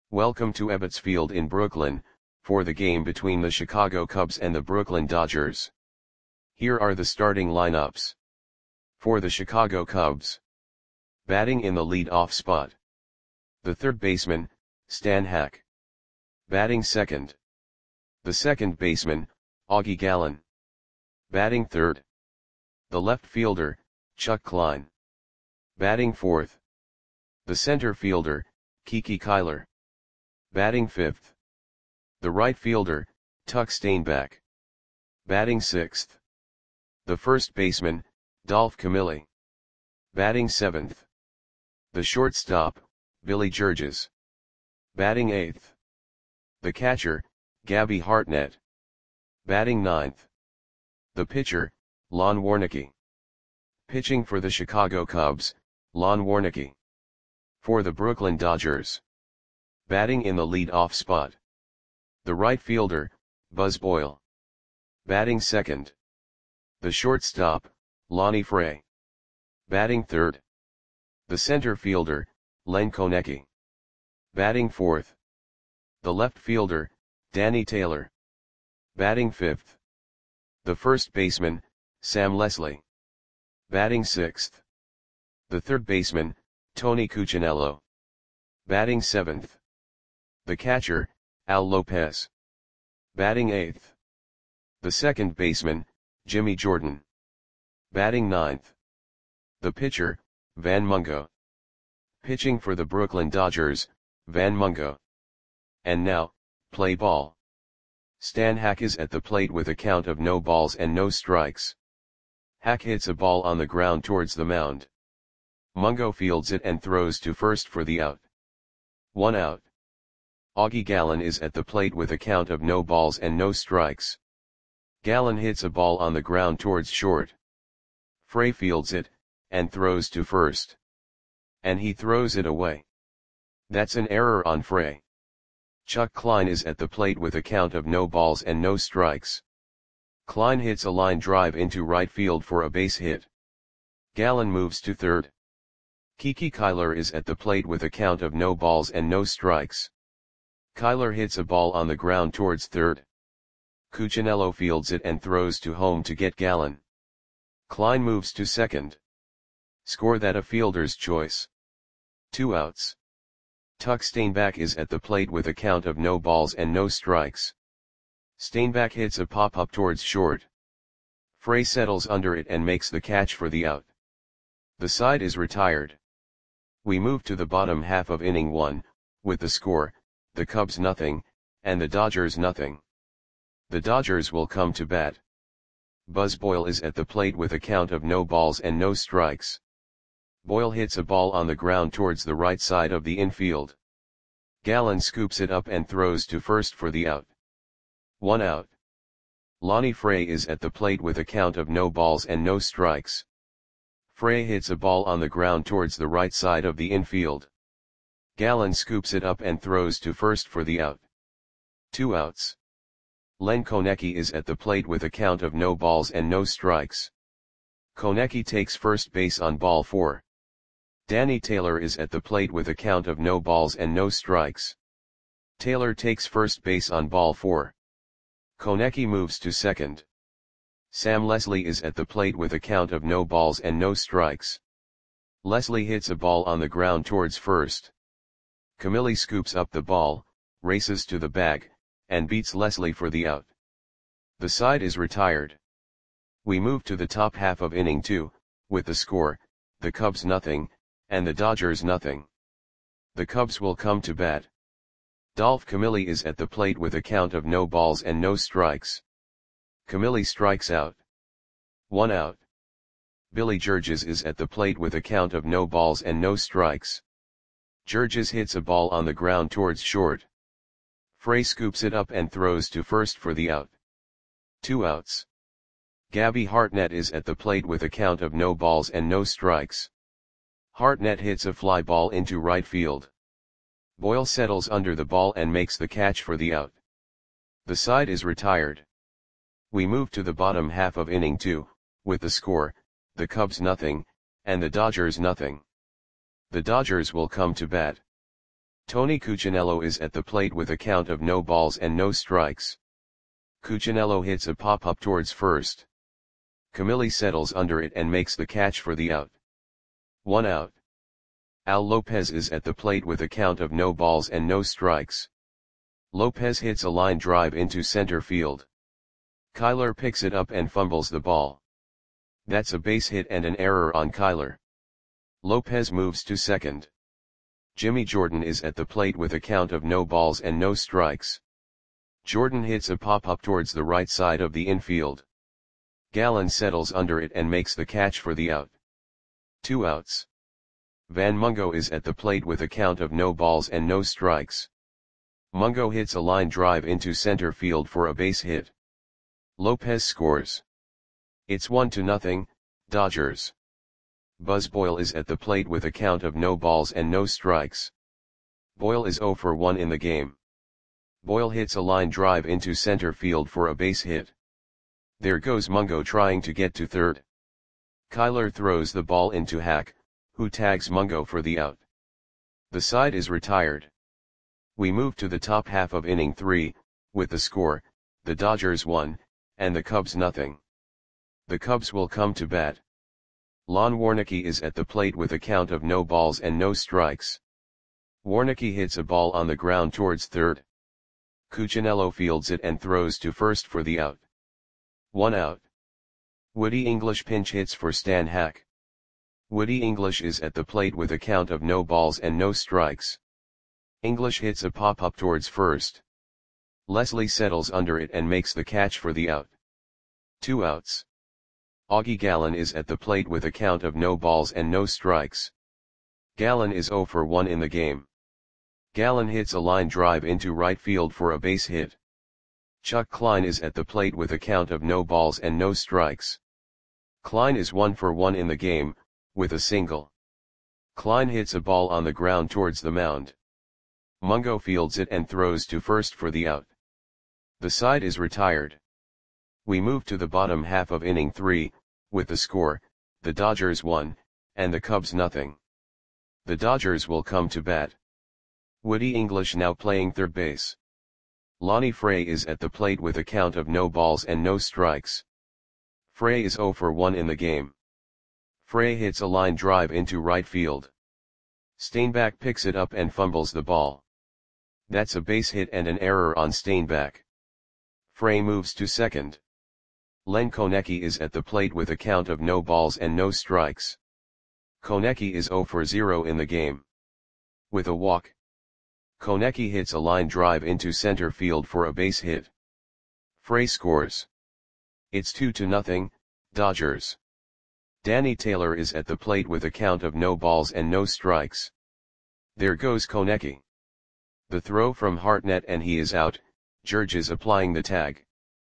Welcome to Ebbets Field in Brooklyn, for the game between the Chicago Cubs and the Brooklyn Dodgers. Here are the starting lineups. For the Chicago Cubs. Batting in the lead-off spot. The third baseman, Stan Hack. Batting second. The second baseman, Augie Gallen. Batting third. The left fielder, Chuck Klein. Batting fourth. The center fielder, Kiki Kyler. Batting fifth. The right fielder, Tuck Steinbach. Batting sixth. The first baseman, Dolph Camilli. Batting seventh. The shortstop, Billy Georges. Batting eighth. The catcher, Gabby Hartnett. Batting ninth. The pitcher, Lon Warneke. Pitching for the Chicago Cubs, Lon Warneke. For the Brooklyn Dodgers. Batting in the lead-off spot. The right fielder, Buzz Boyle. Batting second. The shortstop, Lonnie Fray. Batting third. The center fielder, Len Konecki. Batting fourth. The left fielder, Danny Taylor. Batting fifth. The first baseman, Sam Leslie. Batting sixth. The third baseman, Tony Cuccinello. Batting seventh. The catcher, Al Lopez. Batting eighth. The second baseman, Jimmy Jordan. Batting ninth. The pitcher, Van Mungo. Pitching for the Brooklyn Dodgers, Van Mungo. And now, play ball. Stan Hack is at the plate with a count of no balls and no strikes. Hack hits a ball on the ground towards the mound. Mungo fields it and throws to first for the out. 1 out. Augie Gallen is at the plate with a count of no balls and no strikes. Gallen hits a ball on the ground towards short. Fray fields it, and throws to first. And he throws it away. That's an error on Fray. Chuck Klein is at the plate with a count of no balls and no strikes. Klein hits a line drive into right field for a base hit. Gallen moves to third. Kiki Kyler is at the plate with a count of no balls and no strikes. Kyler hits a ball on the ground towards third. Cuccinello fields it and throws to home to get Gallen. Klein moves to second. Score that a fielder's choice. 2 outs. Tuck Steinbach is at the plate with a count of no balls and no strikes. Steinbach hits a pop-up towards short. Fray settles under it and makes the catch for the out. The side is retired. We move to the bottom half of inning 1, with the score, the Cubs nothing, and the Dodgers nothing. The Dodgers will come to bat. Buzz Boyle is at the plate with a count of no balls and no strikes. Boyle hits a ball on the ground towards the right side of the infield. Gallen scoops it up and throws to first for the out. 1 out. Lonnie Fray is at the plate with a count of no balls and no strikes. Fray hits a ball on the ground towards the right side of the infield. Gallen scoops it up and throws to first for the out. 2 outs. Len Konecki is at the plate with a count of no balls and no strikes. Konecki takes first base on ball 4. Danny Taylor is at the plate with a count of no balls and no strikes. Taylor takes first base on ball 4. Konecki moves to second. Sam Leslie is at the plate with a count of no balls and no strikes. Leslie hits a ball on the ground towards first. Camilli scoops up the ball, races to the bag, and beats Leslie for the out. The side is retired. We move to the top half of inning 2, with the score, the Cubs nothing, and the Dodgers nothing. The Cubs will come to bat. Dolph Camilli is at the plate with a count of no balls and no strikes. Camilli strikes out. 1 out. Billy Georges is at the plate with a count of no balls and no strikes. Georges hits a ball on the ground towards short. Fray scoops it up and throws to first for the out. 2 outs. Gabby Hartnett is at the plate with a count of no balls and no strikes. Hartnett hits a fly ball into right field. Boyle settles under the ball and makes the catch for the out. The side is retired. We move to the bottom half of inning 2, with the score, the Cubs nothing, and the Dodgers nothing. The Dodgers will come to bat. Tony Cuccinello is at the plate with a count of no balls and no strikes. Cuccinello hits a pop-up towards first. Camilli settles under it and makes the catch for the out. 1 out. Al Lopez is at the plate with a count of no balls and no strikes. Lopez hits a line drive into center field. Kyler picks it up and fumbles the ball. That's a base hit and an error on Kyler. Lopez moves to second. Jimmy Jordan is at the plate with a count of no balls and no strikes. Jordan hits a pop-up towards the right side of the infield. Gallen settles under it and makes the catch for the out. 2 outs. Van Mungo is at the plate with a count of no balls and no strikes. Mungo hits a line drive into center field for a base hit. Lopez scores. It's 1-0, Dodgers. Buzz Boyle is at the plate with a count of no balls and no strikes. Boyle is 0 for 1 in the game. Boyle hits a line drive into center field for a base hit. There goes Mungo trying to get to third. Kyler throws the ball into Hack, who tags Mungo for the out. The side is retired. We move to the top half of inning 3, with the score, the Dodgers 1, and the Cubs 0. The Cubs will come to bat. Lon Warnecke is at the plate with a count of no balls and no strikes. Warnecke hits a ball on the ground towards third. Cuccinello fields it and throws to first for the out. 1 out. Woody English pinch hits for Stan Hack. Woody English is at the plate with a count of no balls and no strikes. English hits a pop-up towards first. Leslie settles under it and makes the catch for the out. 2 outs. Augie Gallen is at the plate with a count of no balls and no strikes. Gallen is 0 for 1 in the game. Gallen hits a line drive into right field for a base hit. Chuck Klein is at the plate with a count of no balls and no strikes. Klein is 1 for 1 in the game, with a single. Klein hits a ball on the ground towards the mound. Mungo fields it and throws to first for the out. The side is retired. We move to the bottom half of inning 3, with the score, the Dodgers 1, and the Cubs 0. The Dodgers will come to bat. Woody English now playing third base. Lonnie Frey is at the plate with a count of no balls and no strikes. Frey is 0 for 1 in the game. Frey hits a line drive into right field. Steinbach picks it up and fumbles the ball. That's a base hit and an error on Steinbach. Frey moves to second. Len Konecki is at the plate with a count of no balls and no strikes. Konecki is 0 for 0 in the game. With a walk. Konecki hits a line drive into center field for a base hit. Frey scores. It's 2-0, Dodgers. Danny Taylor is at the plate with a count of no balls and no strikes. There goes Konecki. The throw from Hartnett and he is out. George is applying the tag.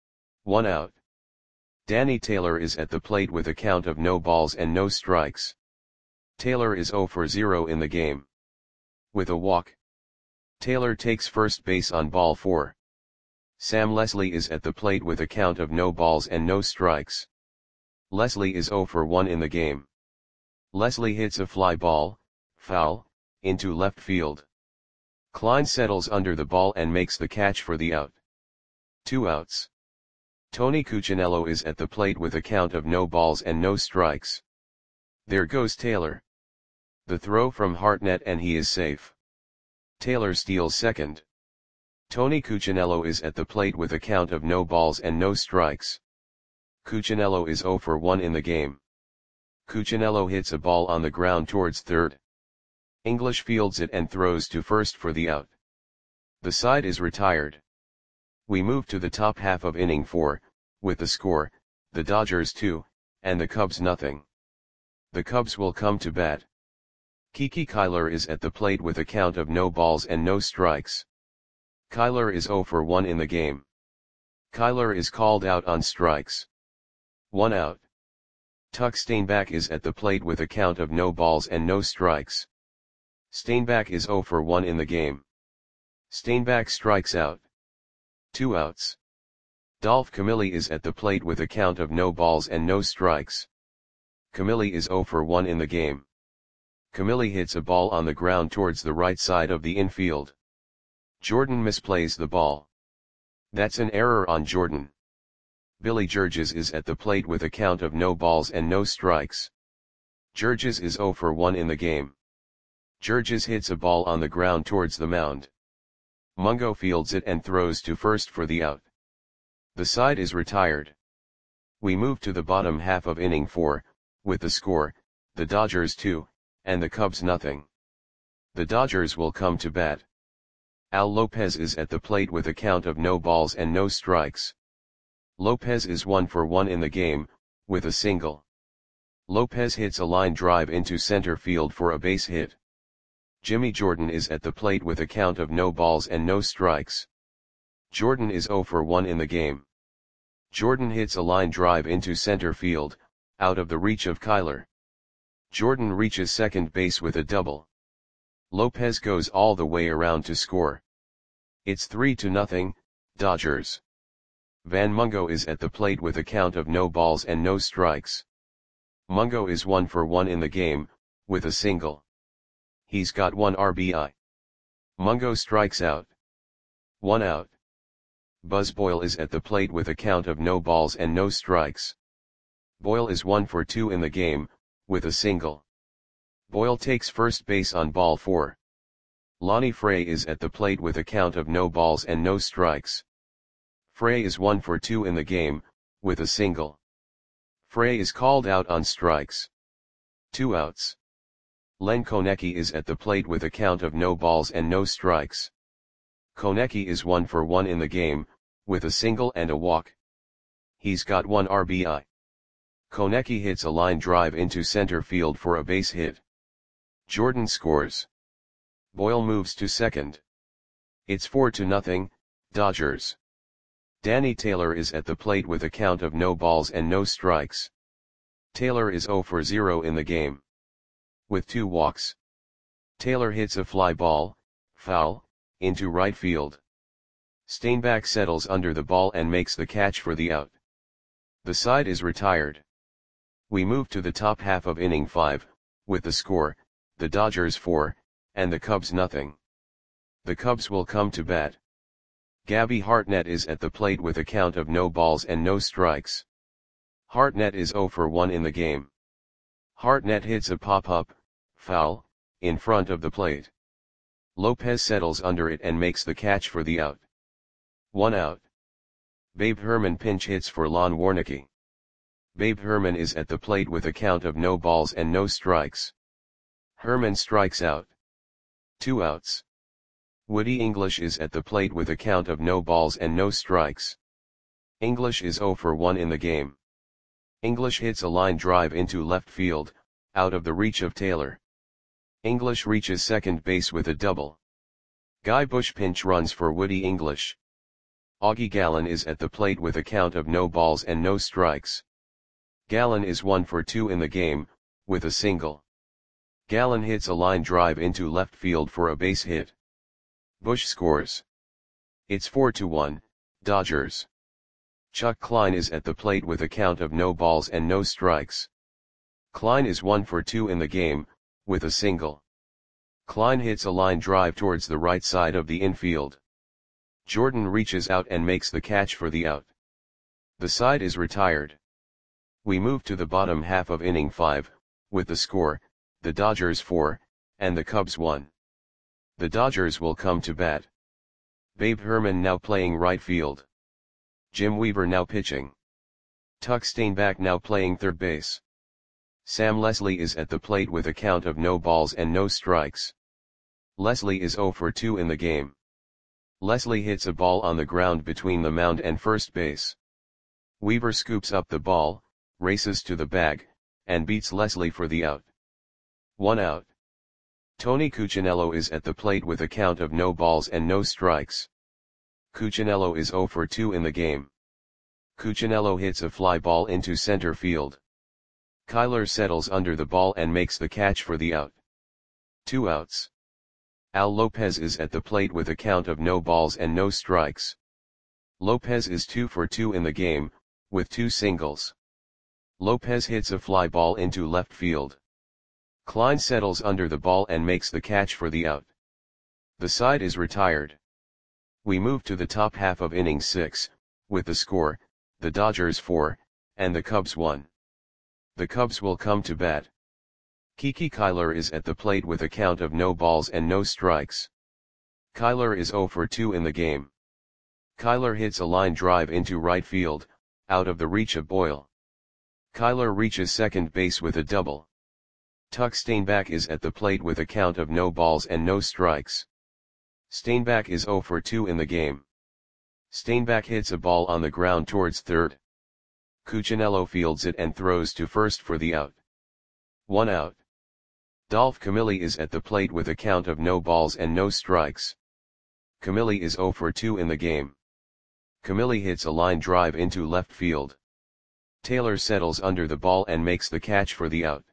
1 out. Danny Taylor is at the plate with a count of no balls and no strikes. Taylor is 0 for 0 in the game. With a walk. Taylor takes first base on ball 4. Sam Leslie is at the plate with a count of no balls and no strikes. Leslie is 0 for 1 in the game. Leslie hits a fly ball, foul, into left field. Klein settles under the ball and makes the catch for the out. 2 outs. Tony Cuccinello is at the plate with a count of no balls and no strikes. There goes Taylor. The throw from Hartnett and he is safe. Taylor steals second. Tony Cuccinello is at the plate with a count of no balls and no strikes. Cuccinello is 0 for 1 in the game. Cuccinello hits a ball on the ground towards third. English fields it and throws to first for the out. The side is retired. We move to the top half of inning 4, with the score, the Dodgers 2, and the Cubs 0. The Cubs will come to bat. Kiki Kyler is at the plate with a count of no balls and no strikes. Kyler is 0 for 1 in the game. Kyler is called out on strikes. 1 out. Tuck Steinbach is at the plate with a count of no balls and no strikes. Steinbach is 0 for 1 in the game. Steinbach strikes out. 2 outs. Dolph Camilli is at the plate with a count of no balls and no strikes. Camilli is 0 for 1 in the game. Camille hits a ball on the ground towards the right side of the infield. Jordan misplays the ball. That's an error on Jordan. Billy Georges is at the plate with a count of no balls and no strikes. Georges is 0 for 1 in the game. Georges hits a ball on the ground towards the mound. Mungo fields it and throws to first for the out. The side is retired. We move to the bottom half of inning 4, with the score, the Dodgers 2, and the Cubs nothing. The Dodgers will come to bat. Al Lopez is at the plate with a count of no balls and no strikes. Lopez is 1 for 1 in the game, with a single. Lopez hits a line drive into center field for a base hit. Jimmy Jordan is at the plate with a count of no balls and no strikes. Jordan is 0 for 1 in the game. Jordan hits a line drive into center field, out of the reach of Kyler. Jordan reaches second base with a double. Lopez goes all the way around to score. It's 3-0, Dodgers. Van Mungo is at the plate with a count of no balls and no strikes. Mungo is 1 for 1 in the game, with a single. He's got 1 RBI. Mungo strikes out. 1 out. Buzz Boyle is at the plate with a count of no balls and no strikes. Boyle is 1 for 2 in the game, with a single. Boyle takes first base on ball 4. Lonnie Frey is at the plate with a count of no balls and no strikes. Frey is 1 for 2 in the game, with a single. Frey is called out on strikes. 2 outs. Len Konecki is at the plate with a count of no balls and no strikes. Konecki is 1 for 1 in the game, with a single and a walk. He's got 1 RBI. Konecki hits a line drive into center field for a base hit. Jordan scores. Boyle moves to second. It's 4-0, Dodgers. Danny Taylor is at the plate with a count of no balls and no strikes. Taylor is 0 for 0 in the game. With 2 walks. Taylor hits a fly ball, foul, into right field. Steinbach settles under the ball and makes the catch for the out. The side is retired. We move to the top half of inning 5, with the score, the Dodgers 4, and the Cubs nothing. The Cubs will come to bat. Gabby Hartnett is at the plate with a count of no balls and no strikes. Hartnett is 0 for 1 in the game. Hartnett hits a pop-up, foul, in front of the plate. Lopez settles under it and makes the catch for the out. 1 out. Babe Herman pinch hits for Lon Warnecke. Babe Herman is at the plate with a count of no balls and no strikes. Herman strikes out. 2 outs. Woody English is at the plate with a count of no balls and no strikes. English is 0 for 1 in the game. English hits a line drive into left field, out of the reach of Taylor. English reaches second base with a double. Guy Bush pinch runs for Woody English. Augie Gallen is at the plate with a count of no balls and no strikes. Gallen is 1 for 2 in the game, with a single. Gallen hits a line drive into left field for a base hit. Bush scores. It's 4-1, Dodgers. Chuck Klein is at the plate with a count of no balls and no strikes. Klein is 1 for 2 in the game, with a single. Klein hits a line drive towards the right side of the infield. Jordan reaches out and makes the catch for the out. The side is retired. We move to the bottom half of inning 5, with the score, the Dodgers 4, and the Cubs 1. The Dodgers will come to bat. Babe Herman now playing right field. Jim Weaver now pitching. Tuck Steinbach now playing third base. Sam Leslie is at the plate with a count of no balls and no strikes. Leslie is 0 for 2 in the game. Leslie hits a ball on the ground between the mound and first base. Weaver scoops up the ball, races to the bag, and beats Leslie for the out. 1 out. Tony Cuccinello is at the plate with a count of no balls and no strikes. Cuccinello is 0 for 2 in the game. Cuccinello hits a fly ball into center field. Kyler settles under the ball and makes the catch for the out. 2 outs. Al Lopez is at the plate with a count of no balls and no strikes. Lopez is 2 for 2 in the game, with 2 singles. Lopez hits a fly ball into left field. Klein settles under the ball and makes the catch for the out. The side is retired. We move to the top half of inning 6, with the score, the Dodgers 4, and the Cubs 1. The Cubs will come to bat. Kiki Kyler is at the plate with a count of no balls and no strikes. Kyler is 0 for 2 in the game. Kyler hits a line drive into right field, out of the reach of Boyle. Kyler reaches second base with a double. Tuck Steinbach is at the plate with a count of no balls and no strikes. Steinbach is 0 for 2 in the game. Steinbach hits a ball on the ground towards third. Cuccinello fields it and throws to first for the out. 1 out. Dolph Camilli is at the plate with a count of no balls and no strikes. Camilli is 0 for 2 in the game. Camilli hits a line drive into left field. Taylor settles under the ball and makes the catch for the out.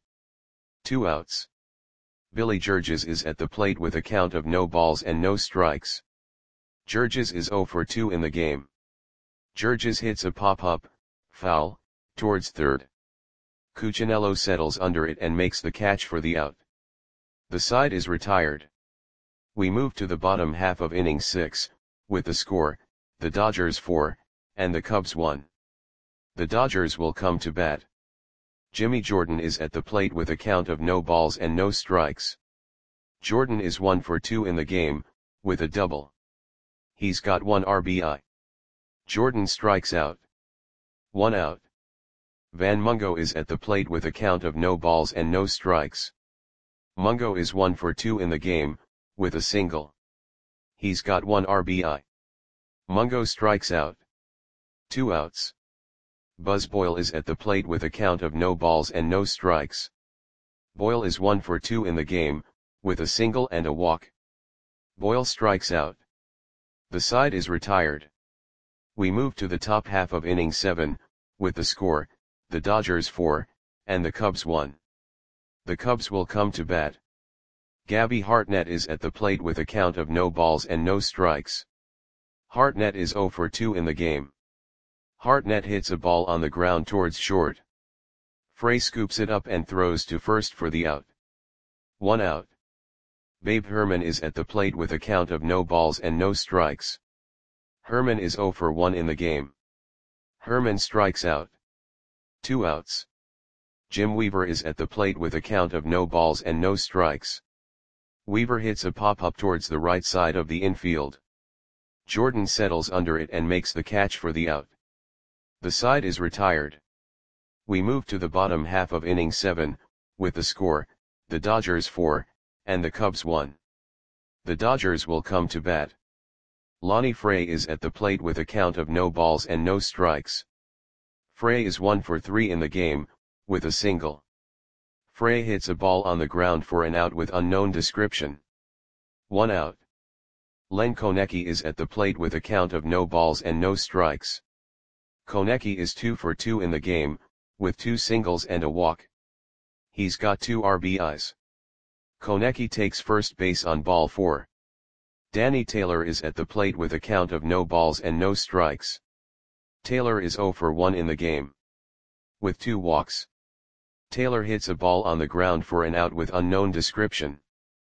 2 outs. Billy Georges is at the plate with a count of no balls and no strikes. Georges is 0 for 2 in the game. Georges hits a pop-up, foul, towards third. Cuccinello settles under it and makes the catch for the out. The side is retired. We move to the bottom half of inning 6, with the score, the Dodgers 4, and the Cubs 1. The Dodgers will come to bat. Jimmy Jordan is at the plate with a count of no balls and no strikes. Jordan is 1 for 2 in the game, with a double. He's got 1 RBI. Jordan strikes out. 1 out. Van Mungo is at the plate with a count of no balls and no strikes. Mungo is 1 for 2 in the game, with a single. He's got 1 RBI. Mungo strikes out. 2 outs. Buzz Boyle is at the plate with a count of no balls and no strikes. Boyle is 1 for 2 in the game, with a single and a walk. Boyle strikes out. The side is retired. We move to the top half of inning 7, with the score, the Dodgers 4, and the Cubs 1. The Cubs will come to bat. Gabby Hartnett is at the plate with a count of no balls and no strikes. Hartnett is 0 for 2 in the game. Hartnett hits a ball on the ground towards short. Frey scoops it up and throws to first for the out. 1 out. Babe Herman is at the plate with a count of no balls and no strikes. Herman is 0 for 1 in the game. Herman strikes out. 2 outs. Jim Weaver is at the plate with a count of no balls and no strikes. Weaver hits a pop-up towards the right side of the infield. Jordan settles under it and makes the catch for the out. The side is retired. We move to the bottom half of inning 7, with the score, the Dodgers 4, and the Cubs 1. The Dodgers will come to bat. Lonnie Frey is at the plate with a count of no balls and no strikes. Frey is 1 for 3 in the game, with a single. Frey hits a ball on the ground for an out with unknown description. 1 out. Len Konecki is at the plate with a count of no balls and no strikes. Konecki is 2 for 2 in the game, with 2 singles and a walk. He's got 2 RBIs. Konecki takes first base on ball 4. Danny Taylor is at the plate with a count of no balls and no strikes. Taylor is 0 for 1 in the game. With 2 walks. Taylor hits a ball on the ground for an out with unknown description.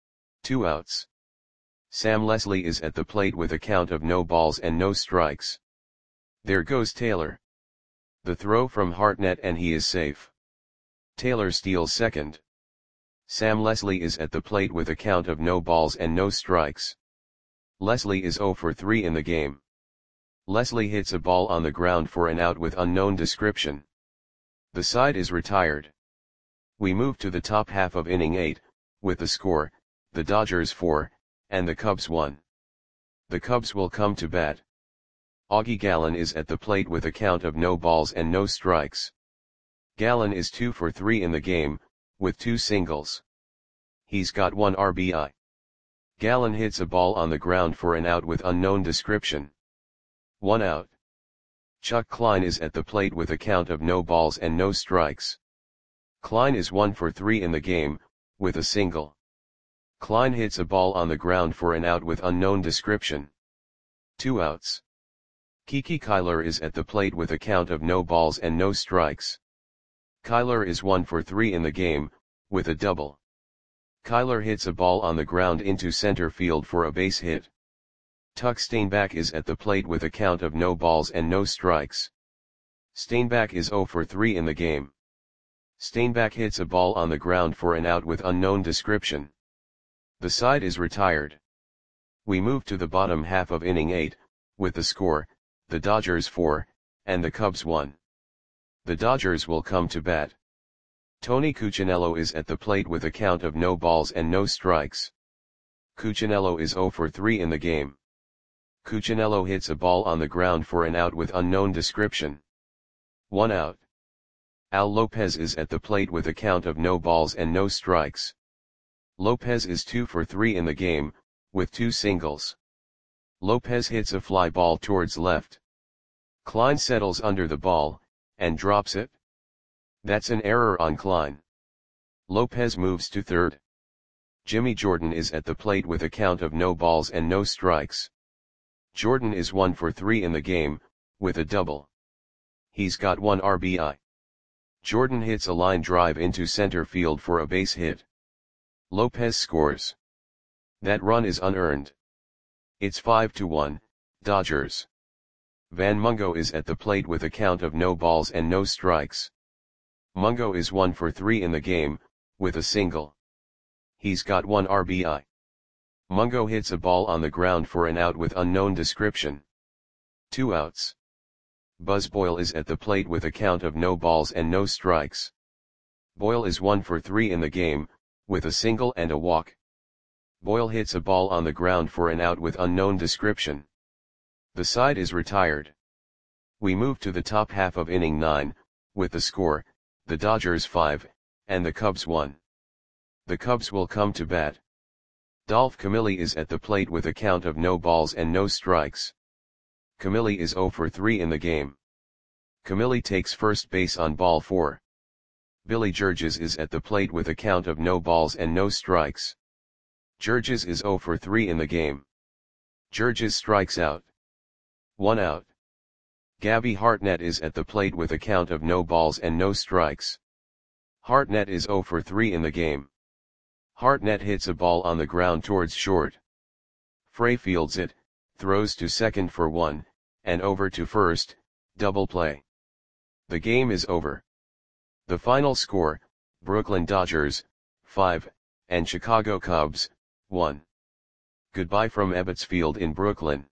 2 outs. Sam Leslie is at the plate with a count of no balls and no strikes. There goes Taylor. The throw from Hartnett and he is safe. Taylor steals second. Sam Leslie is at the plate with a count of no balls and no strikes. Leslie is 0 for 3 in the game. Leslie hits a ball on the ground for an out with unknown description. The side is retired. We move to the top half of inning 8, with the score, the Dodgers 4, and the Cubs 1. The Cubs will come to bat. Augie Gallen is at the plate with a count of no balls and no strikes. Gallen is 2 for 3 in the game, with 2 singles. He's got 1 RBI. Gallen hits a ball on the ground for an out with unknown description. 1 out. Chuck Klein is at the plate with a count of no balls and no strikes. Klein is 1 for 3 in the game, with a single. Klein hits a ball on the ground for an out with unknown description. 2 outs. Kiki Kyler is at the plate with a count of no balls and no strikes. Kyler is 1 for 3 in the game, with a double. Kyler hits a ball on the ground into center field for a base hit. Tuck Steinbach is at the plate with a count of no balls and no strikes. Steinbach is 0 for 3 in the game. Steinbach hits a ball on the ground for an out with unknown description. The side is retired. We move to the bottom half of inning 8, with the score, the Dodgers 4, and the Cubs 1. The Dodgers will come to bat. Tony Cuccinello is at the plate with a count of no balls and no strikes. Cuccinello is 0 for 3 in the game. Cuccinello hits a ball on the ground for an out with unknown description. 1 out. Al Lopez is at the plate with a count of no balls and no strikes. Lopez is 2 for 3 in the game, with 2 singles. Lopez hits a fly ball towards left. Klein settles under the ball, and drops it. That's an error on Klein. Lopez moves to third. Jimmy Jordan is at the plate with a count of no balls and no strikes. Jordan is 1 for 3 in the game, with a double. He's got 1 RBI. Jordan hits a line drive into center field for a base hit. Lopez scores. That run is unearned. It's 5-1, Dodgers. Van Mungo is at the plate with a count of no balls and no strikes. Mungo is 1 for 3 in the game, with a single. He's got 1 RBI. Mungo hits a ball on the ground for an out with unknown description. 2 outs. Buzz Boyle is at the plate with a count of no balls and no strikes. Boyle is 1 for 3 in the game, with a single and a walk. Boyle hits a ball on the ground for an out with unknown description. The side is retired. We move to the top half of inning 9, with the score, the Dodgers 5, and the Cubs 1. The Cubs will come to bat. Dolph Camilli is at the plate with a count of no balls and no strikes. Camilli is 0 for 3 in the game. Camilli takes first base on ball 4. Billy Georges is at the plate with a count of no balls and no strikes. Georges is 0 for 3 in the game. Georges strikes out. 1 out. Gabby Hartnett is at the plate with a count of no balls and no strikes. Hartnett is 0 for 3 in the game. Hartnett hits a ball on the ground towards short. Frey fields it, throws to second for 1, and over to first, double play. The game is over. The final score, Brooklyn Dodgers, 5, and Chicago Cubs, 1. Goodbye from Ebbets Field in Brooklyn.